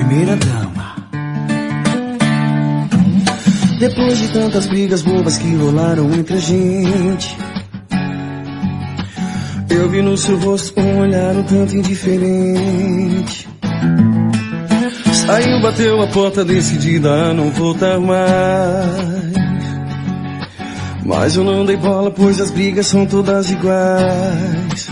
primeira dama. Depois de tantas brigas bobas que rolaram entre a gente, eu vi no seu rosto um olhar um tanto indiferente. Saiu, bateu a porta decidida a não voltar mais. Mas eu não dei bola, pois as brigas são todas iguais.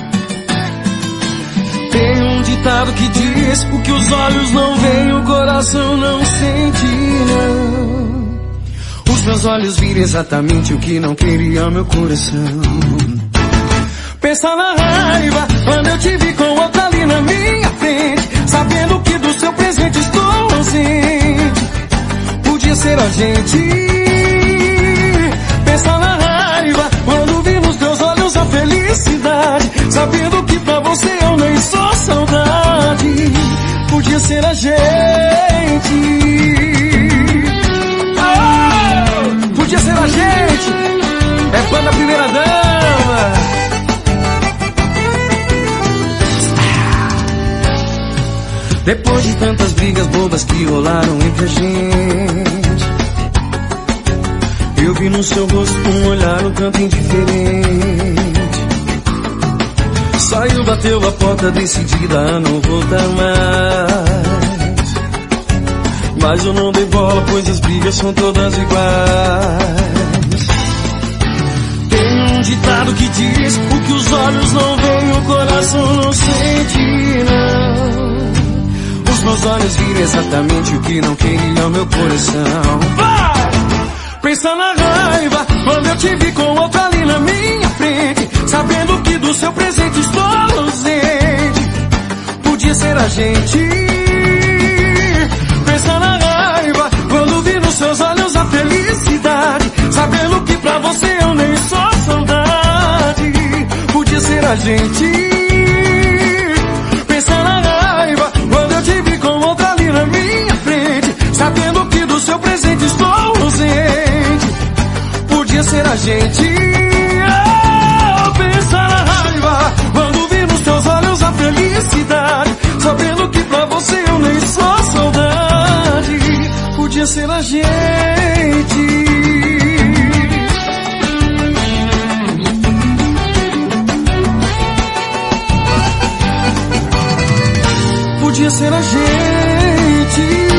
Tem um ditado que diz: o que os olhos não veem, o coração não sente, não. Os meus olhos viram exatamente o que não queria meu coração. Pensa na raiva quando eu te vi com outra ali na minha frente, sabendo que do seu presente estou ausente. Podia ser a gente. Pensa na raiva quando vi nos teus olhos a felicidade, sabendo que pra você eu nem sou saudade. Podia ser a gente. Oh, podia ser a gente. É fã da primeira dama. Depois de tantas brigas bobas que rolaram entre a gente, eu vi no seu rosto um olhar um tanto indiferente. Saiu, bateu a porta decidida a não voltar mais. Mas eu não dei bola, pois as brigas são todas iguais. Tem um ditado que diz: o que os olhos não veem, o coração não sente, não. Os meus olhos viram exatamente o que não queria o meu coração. Vai! Pensa na raiva quando eu te vi com outra ali na minha frente, sabendo que do seu presente estou ausente. Podia ser a gente. Pensa na raiva quando vi nos seus olhos a felicidade, sabendo que pra você eu nem sou saudade. Podia ser a gente. Pensa na raiva quando eu te vi com outra ali na minha frente, sabendo que do seu presente estou ausente. Podia ser a gente. Oh, pensa na raiva quando vi nos teus olhos a felicidade, sabendo que pra você eu nem sou saudade. Podia ser a gente. Podia ser a gente.